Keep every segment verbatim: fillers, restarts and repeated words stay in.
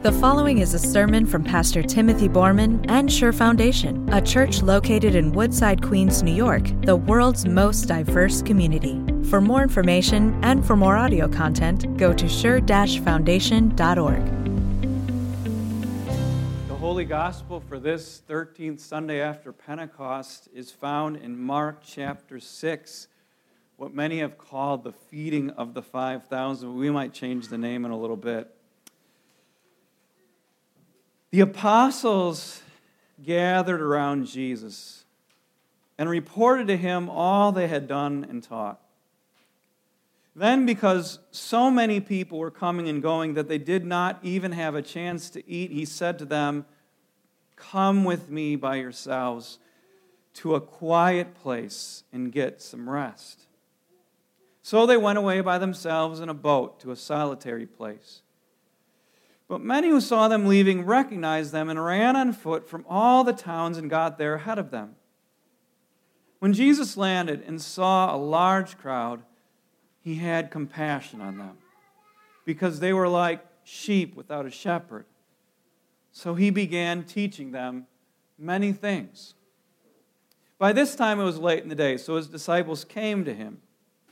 The following is a sermon from Pastor Timothy Borman and Sure Foundation, a church located in Woodside, Queens, New York, the world's most diverse community. For more information and for more audio content, go to sure foundation dot org. The Holy Gospel for this thirteenth Sunday after Pentecost is found in Mark chapter six, what many have called the feeding of the five thousand. We might change the name in a little bit. The apostles gathered around Jesus and reported to him all they had done and taught. Then, because so many people were coming and going that they did not even have a chance to eat, he said to them, "Come with me by yourselves to a quiet place and get some rest." So they went away by themselves in a boat to a solitary place. But many who saw them leaving recognized them and ran on foot from all the towns and got there ahead of them. When Jesus landed and saw a large crowd, he had compassion on them, because they were like sheep without a shepherd. So he began teaching them many things. By this time it was late in the day, so his disciples came to him.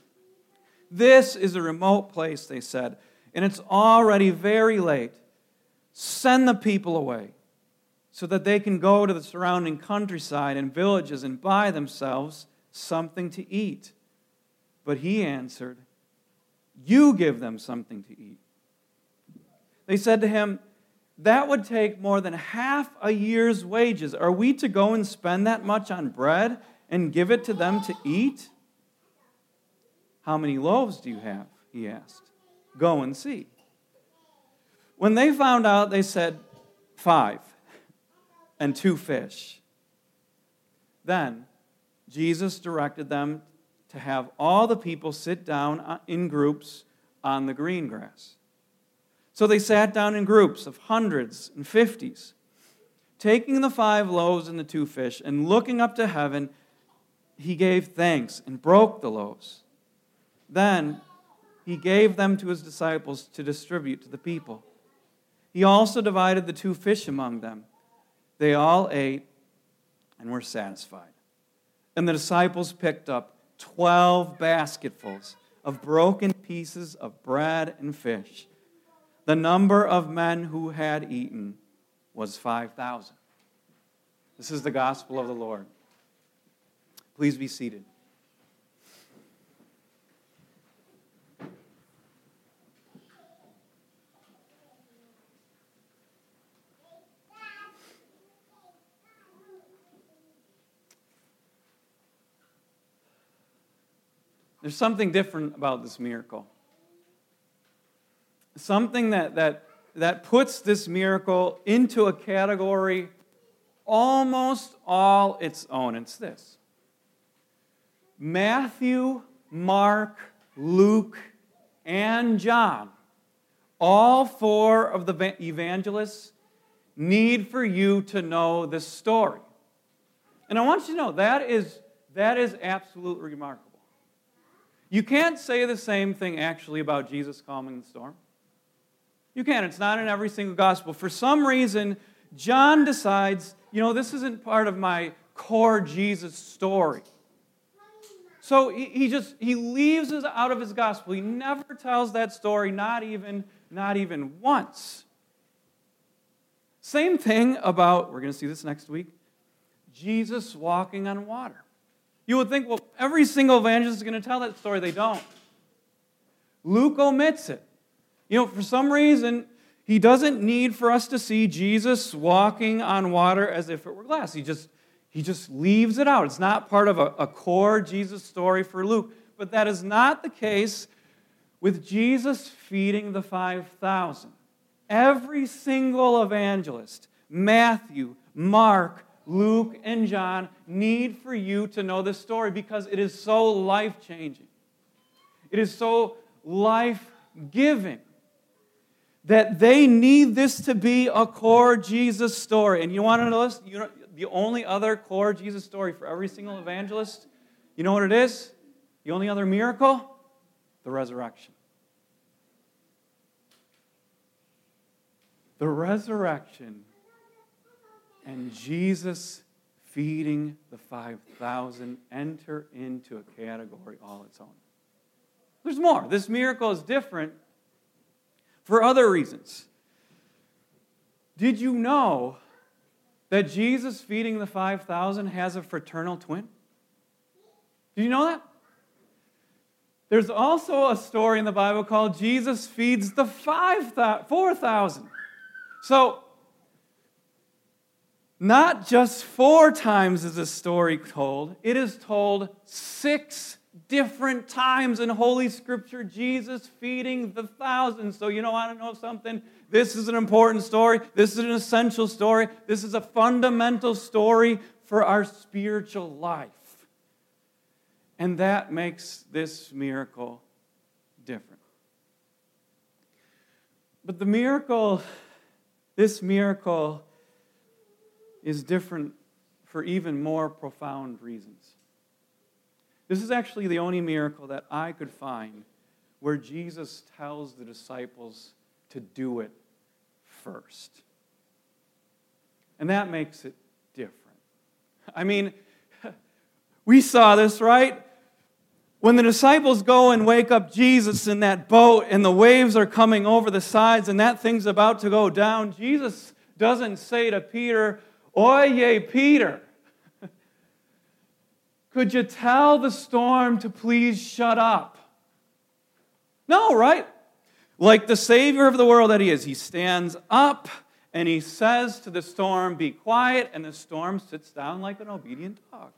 "This is a remote place," they said, "and it's already very late. Send the people away so that they can go to the surrounding countryside and villages and buy themselves something to eat." But he answered, "You give them something to eat." They said to him, "That would take more than half a year's wages. Are we to go and spend that much on bread and give it to them to eat?" "How many loaves do you have?" he asked. "Go and see." When they found out, they said, "Five, and two fish." Then Jesus directed them to have all the people sit down in groups on the green grass. So they sat down in groups of hundreds and fifties. Taking the five loaves and the two fish, and looking up to heaven, he gave thanks and broke the loaves. Then he gave them to his disciples to distribute to the people. He also divided the two fish among them. They all ate and were satisfied. And the disciples picked up twelve basketfuls of broken pieces of bread and fish. The number of men who had eaten was five thousand. This is the gospel of the Lord. Please be seated. There's something different about this miracle. Something that, that, that puts this miracle into a category almost all its own. It's this. Matthew, Mark, Luke, and John, all four of the evangelists, need for you to know this story. And I want you to know that is, that is absolutely remarkable. You can't say the same thing actually about Jesus calming the storm. You can't. It's not in every single gospel. For some reason, John decides, you know, this isn't part of my core Jesus story. So he, he just, he leaves it out of his gospel. He never tells that story, not even, not even once. Same thing about, we're going to see this next week, Jesus walking on water. You would think, well, every single evangelist is going to tell that story. They don't. Luke omits it. You know, for some reason, he doesn't need for us to see Jesus walking on water as if it were glass. He just, he just leaves it out. It's not part of a, a core Jesus story for Luke. But that is not the case with Jesus feeding the five thousand. Every single evangelist, Matthew, Mark, Luke, and John, need for you to know this story because it is so life-changing. It is so life-giving that they need this to be a core Jesus story. And you want to know this? You know, the only other core Jesus story for every single evangelist, you know what it is? The only other miracle? The resurrection. the resurrection, and Jesus feeding the five thousand enter into a category all its own. There's more. This miracle is different for other reasons. Did you know that Jesus feeding the five thousand has a fraternal twin? Did you know that? There's also a story in the Bible called Jesus feeds the five four thousand. So, not just four times is this story told, it is told six different times in Holy Scripture, Jesus feeding the thousands. So you know, want to know something? This is an important story. This is an essential story. This is a fundamental story for our spiritual life. And that makes this miracle different. But the miracle, this miracle is different for even more profound reasons. This is actually the only miracle that I could find where Jesus tells the disciples to do it first. And that makes it different. I mean, we saw this, right? When the disciples go and wake up Jesus in that boat and the waves are coming over the sides and that thing's about to go down, Jesus doesn't say to Peter, "Oye, Peter, could you tell the storm to please shut up?" No, right? Like the Savior of the world that He is, He stands up and He says to the storm, "Be quiet," and the storm sits down like an obedient dog.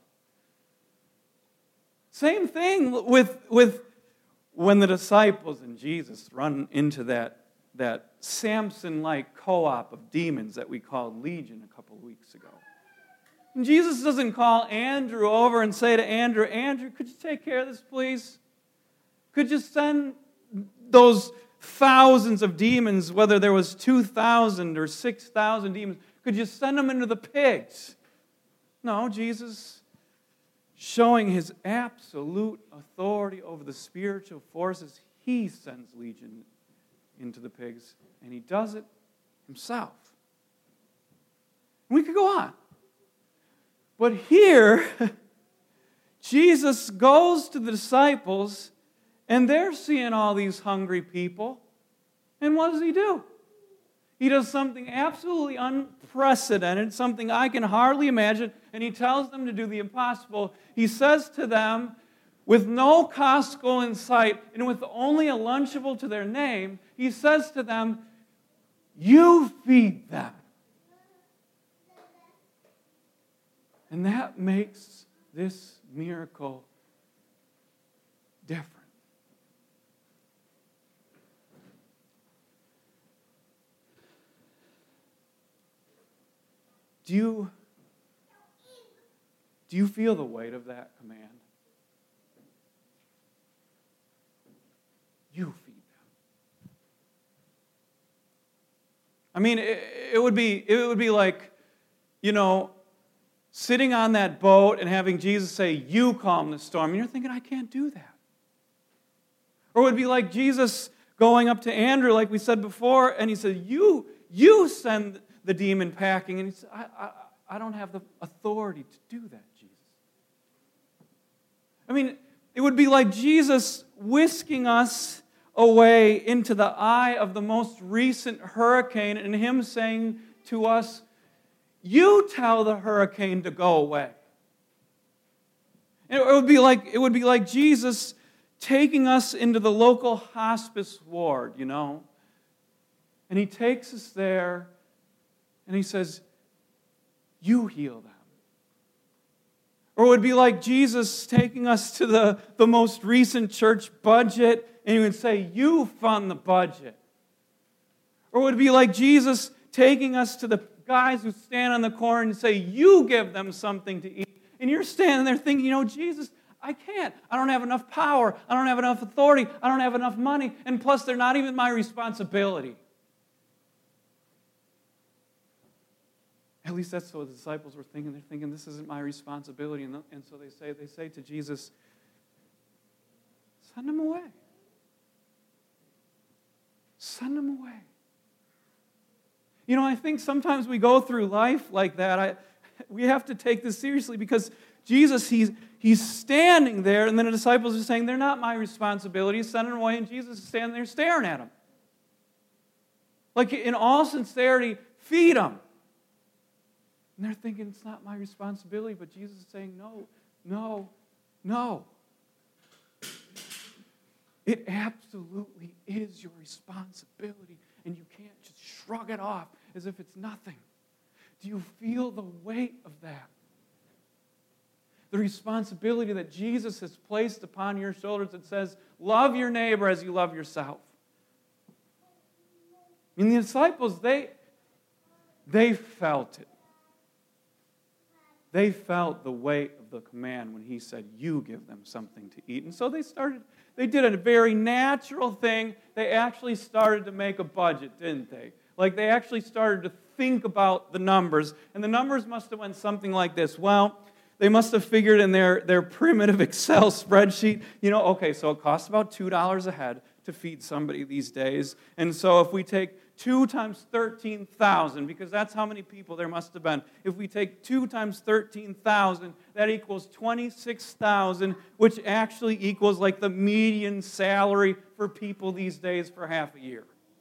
Same thing with, with when the disciples and Jesus run into that, that Samson-like co-op of demons that we called Legion a couple of weeks ago. And Jesus doesn't call Andrew over and say to Andrew, "Andrew, could you take care of this, please? Could you send those thousands of demons, whether there was two thousand or six thousand demons, could you send them into the pigs?" No, Jesus, showing His absolute authority over the spiritual forces, He sends Legion into the pigs, and He does it Himself. We could go on. But here, Jesus goes to the disciples, and they're seeing all these hungry people. And what does He do? He does something absolutely unprecedented, something I can hardly imagine, and He tells them to do the impossible. He says to them, with no Costco in sight, and with only a Lunchable to their name, He says to them, "You feed them." And that makes this miracle different. Do you, do you feel the weight of that command? You feed them. I mean, it, it would be it would be like, you know, sitting on that boat and having Jesus say, "You calm the storm." And you're thinking, I can't do that. Or it would be like Jesus going up to Andrew, like we said before, and He said, you, you send the demon packing. And He said, I, I, I don't have the authority to do that, Jesus. I mean, it would be like Jesus whisking us away into the eye of the most recent hurricane and Him saying to us, "You tell the hurricane to go away." It would be like, it would be like Jesus taking us into the local hospice ward, you know. And He takes us there and He says, "You heal them." Or it would be like Jesus taking us to the, the most recent church budget and He would say, "You fund the budget." Or it would be like Jesus taking us to the guys who stand on the corner and say, "You give them something to eat." And you're standing there thinking, you know, Jesus, I can't. I don't have enough power. I don't have enough authority. I don't have enough money. And plus, they're not even my responsibility. At least that's what the disciples were thinking. They're thinking, this isn't my responsibility. And, and so they say, they say to Jesus, "Send them away. Send them away." You know, I think sometimes we go through life like that. I, we have to take this seriously because Jesus, he's, he's standing there, and then the disciples are saying, they're not my responsibility. Send them away, and Jesus is standing there staring at them. Like, in all sincerity, feed them. And they're thinking, it's not my responsibility, but Jesus is saying, no, no, no. It absolutely is your responsibility, and you can't just shrug it off as if it's nothing. Do you feel the weight of that? The responsibility that Jesus has placed upon your shoulders that says, love your neighbor as you love yourself. I mean, the disciples, they, they felt it. They felt the weight of the command when he said, you give them something to eat. And so they started, they did a very natural thing. They actually started to make a budget, didn't they? Like, they actually started to think about the numbers. And the numbers must have went something like this. Well, they must have figured in their, their primitive Excel spreadsheet, you know, okay, so it costs about two dollars a head to feed somebody these days. And so if we take two times thirteen thousand, because that's how many people there must have been. If we take two times thirteen thousand, that equals twenty-six thousand, which actually equals like the median salary for people these days for half a year.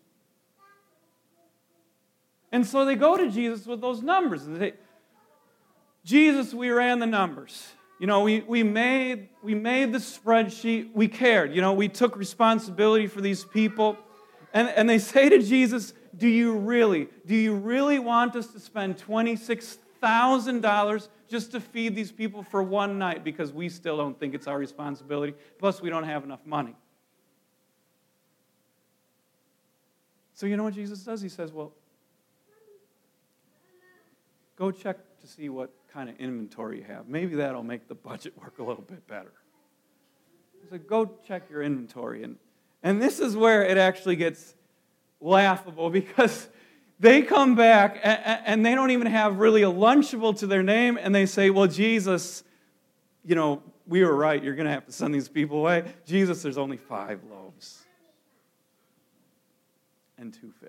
And so they go to Jesus with those numbers and they say, Jesus, we ran the numbers. You know, we, we made we made the spreadsheet. We cared. You know, we took responsibility for these people. And, and they say to Jesus, do you really, do you really want us to spend twenty-six thousand dollars just to feed these people for one night because we still don't think it's our responsibility, plus we don't have enough money? So you know what Jesus does? He says, well, go check to see what kind of inventory you have. Maybe that'll make the budget work a little bit better. He said, go check your inventory. And And this is where it actually gets laughable because they come back and they don't even have really a Lunchable to their name, and they say, well, Jesus, you know, we were right. You're going to have to send these people away. Jesus, there's only five loaves and two fish.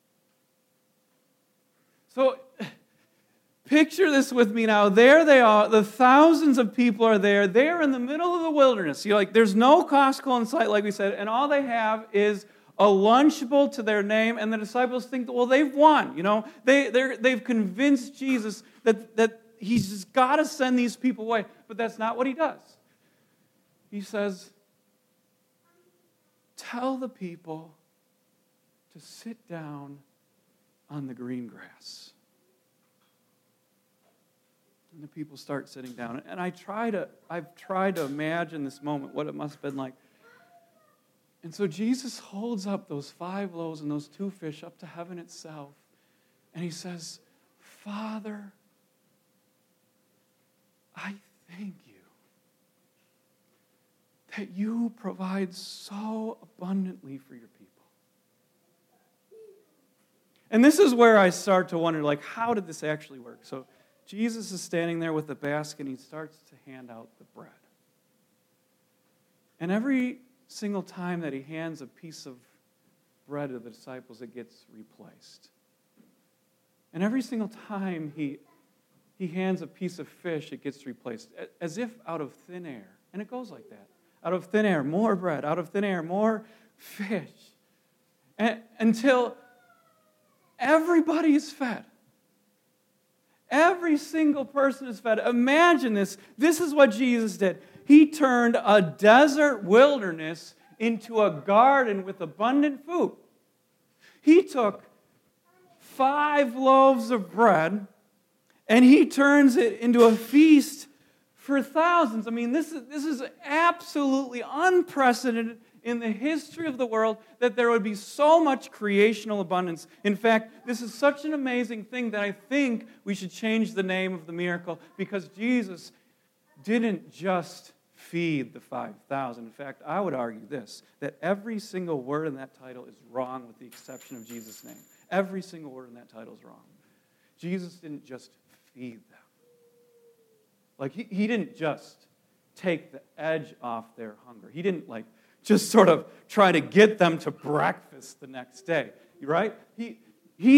So picture this with me now. There they are. The thousands of people are there. They're in the middle of the wilderness. You're like, there's no Costco in sight, like we said, and all they have is a Lunchable to their name, and the disciples think, well, they've won. You know, they they're, they've convinced Jesus that that he's just got to send these people away. But that's not what he does. He says, tell the people to sit down on the green grass. And the people start sitting down. And I try to, I've tried to imagine this moment, what it must have been like. And so Jesus holds up those five loaves and those two fish up to heaven itself. And he says, Father, I thank you that you provide so abundantly for your people. And this is where I start to wonder, like, how did this actually work? So Jesus is standing there with the basket, and he starts to hand out the bread. And every single time that he hands a piece of bread to the disciples, it gets replaced. And every single time he, he hands a piece of fish, it gets replaced, as if out of thin air. And it goes like that. Out of thin air, more bread. Out of thin air, more fish. And, until everybody is fed. Every single person is fed. Imagine this. This is what Jesus did. He turned a desert wilderness into a garden with abundant food. He took five loaves of bread and he turns it into a feast for thousands. I mean, this is, this is absolutely unprecedented in the history of the world that there would be so much creational abundance. In fact, this is such an amazing thing that I think we should change the name of the miracle, because Jesus didn't just feed the five thousand. In fact, I would argue this, that every single word in that title is wrong with the exception of Jesus' name. Every single word in that title is wrong. Jesus didn't just feed them. Like, he, he didn't just take the edge off their hunger. He didn't, like, just sort of try to get them to breakfast the next day, right? He, he,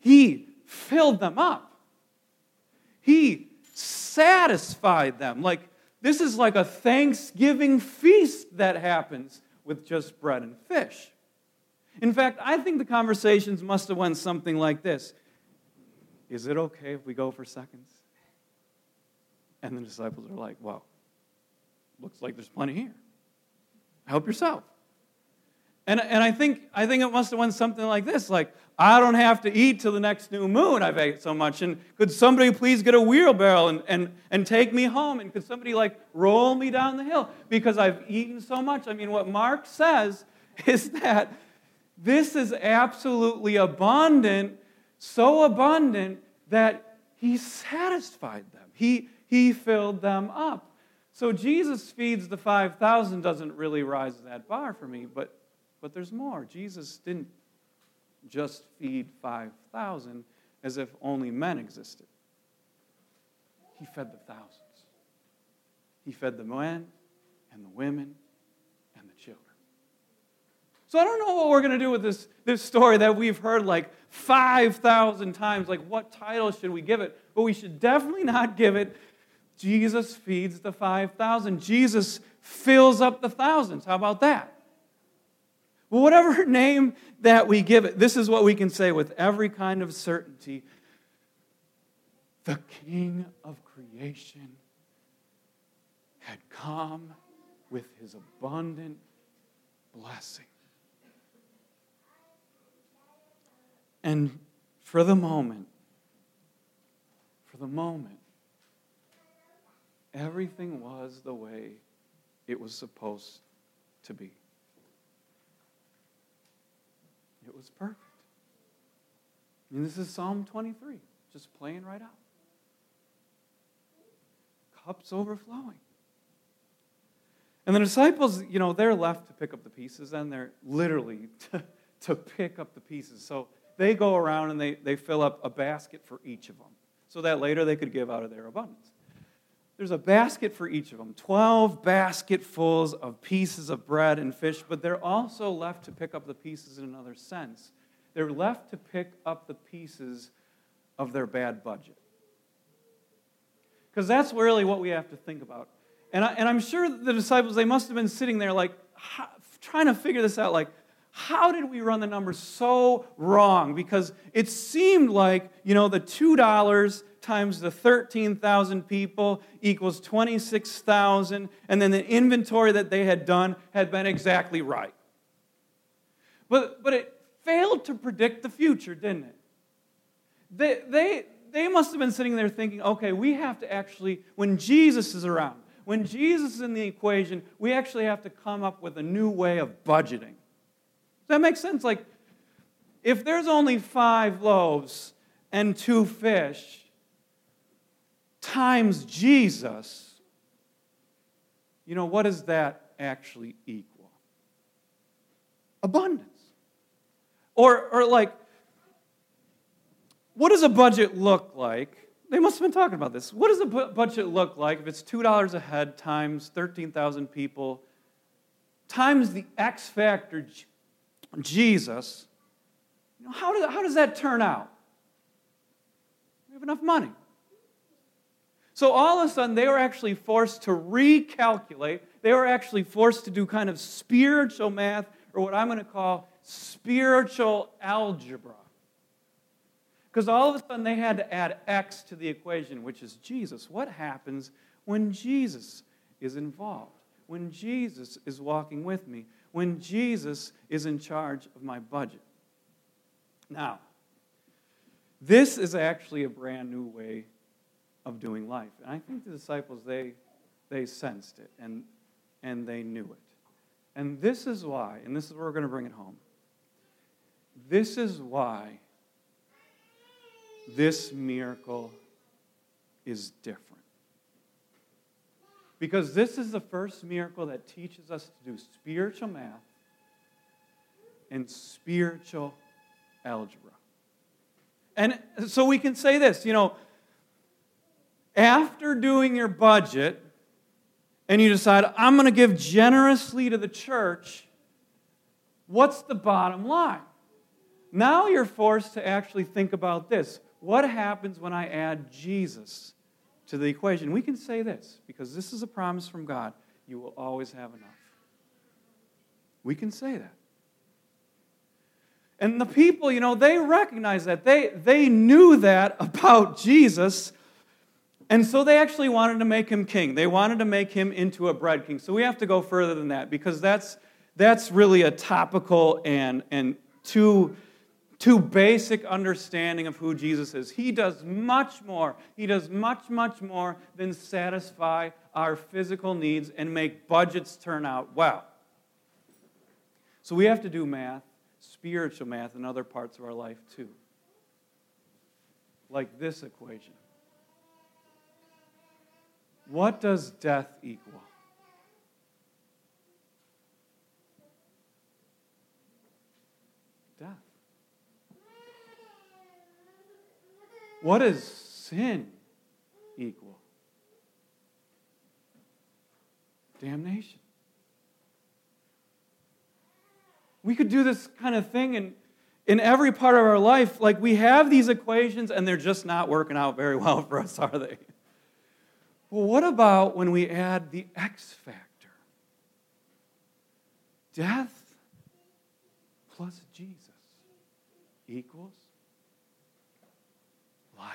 He filled them up. He satisfied them. Like, this is like a Thanksgiving feast that happens with just bread and fish. In fact, I think the conversations must have went something like this. Is it okay if we go for seconds? And the disciples are like, well, looks like there's plenty here. Help yourself. And, and I think I think it must have went something like this, like, I don't have to eat till the next new moon, I've ate so much, and could somebody please get a wheelbarrow and, and, and take me home, and could somebody, like, roll me down the hill, because I've eaten so much. I mean, what Mark says is that this is absolutely abundant, so abundant that he satisfied them. He, he filled them up. So Jesus feeds the five thousand doesn't really rise that bar for me, but But there's more. Jesus didn't just feed five thousand as if only men existed. He fed the thousands. He fed the men and the women and the children. So I don't know what we're going to do with this, this story that we've heard like five thousand times. Like, what title should we give it? But we should definitely not give it, Jesus feeds the five thousand. Jesus fills up the thousands. How about that? Well, whatever name that we give it, this is what we can say with every kind of certainty. The King of creation had come with his abundant blessing. And for the moment, for the moment, everything was the way it was supposed to be. It was perfect. I mean, this is Psalm twenty-three, just playing right out. Cups overflowing. And the disciples, you know, they're left to pick up the pieces, and they're literally to, to pick up the pieces. So they go around and they, they fill up a basket for each of them, so that later they could give out of their abundance. There's a basket for each of them, twelve basketfuls of pieces of bread and fish, but they're also left to pick up the pieces in another sense. They're left to pick up the pieces of their bad budget. Because that's really what we have to think about. And, I, and I'm sure the disciples, they must have been sitting there like, how, trying to figure this out, like, how did we run the numbers so wrong? Because it seemed like, you know, the two dollars times the thirteen thousand people equals twenty-six thousand, and then the inventory that they had done had been exactly right. But, but it failed to predict the future, didn't it? They, they, they must have been sitting there thinking, okay, we have to actually, when Jesus is around, when Jesus is in the equation, we actually have to come up with a new way of budgeting. Does that make sense? Like, if there's only five loaves and two fish times Jesus, you know, what does that actually equal? Abundance. Or, or like, what does a budget look like? They must have been talking about this. What does a bu- budget look like if it's two dollars a head times thirteen thousand people times the X factor Jesus? You know, how, do, how does that turn out? We have enough money. So all of a sudden, they were actually forced to recalculate. They were actually forced to do kind of spiritual math, or what I'm going to call spiritual algebra. Because all of a sudden, they had to add X to the equation, which is Jesus. What happens when Jesus is involved? When Jesus is walking with me? When Jesus is in charge of my budget? Now, this is actually a brand new way of doing life. And I think the disciples, they, they sensed it, and, and they knew it. And this is why, and this is where we're going to bring it home, this is why this miracle is different. Because this is the first miracle that teaches us to do spiritual math and spiritual algebra. And so we can say this, you know, after doing your budget and you decide, I'm going to give generously to the church, what's the bottom line? Now you're forced to actually think about this. What happens when I add Jesus to the equation? We can say this, because this is a promise from God. You will always have enough. We can say that. And the people, you know, they recognize that. They, they knew that about Jesus. And so they actually wanted to make him king. They wanted to make him into a bread king. So we have to go further than that, because that's that's really a topical and, and too, too basic understanding of who Jesus is. He does much more. He does much, much more than satisfy our physical needs and make budgets turn out well. So we have to do math, spiritual math, in other parts of our life too. Like this equation. What does death equal? Death. What does sin equal? Damnation. We could do this kind of thing in, in every part of our life. Like, we have these equations and they're just not working out very well for us, are they? Well, what about when we add the X factor? Death plus Jesus equals life.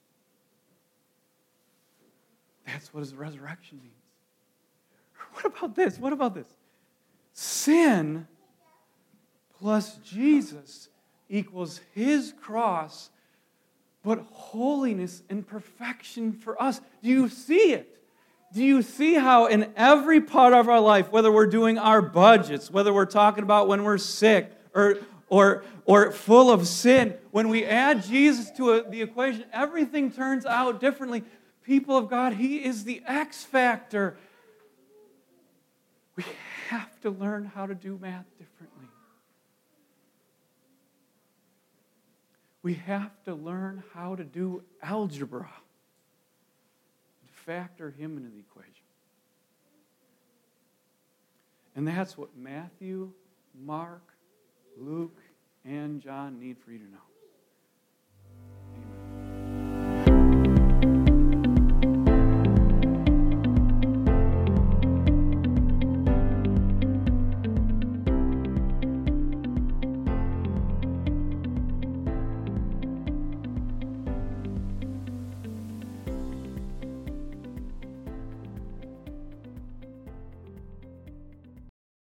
That's what his resurrection means. What about this? What about this? Sin plus Jesus equals his cross, but holiness and perfection for us. Do you see it? Do you see how in every part of our life, whether we're doing our budgets, whether we're talking about when we're sick or, or, or full of sin, when we add Jesus to a, the equation, everything turns out differently. People of God, he is the X factor. We have to learn how to do math differently. We have to learn how to do algebra and factor him into the equation. And that's what Matthew, Mark, Luke, and John need for you to know.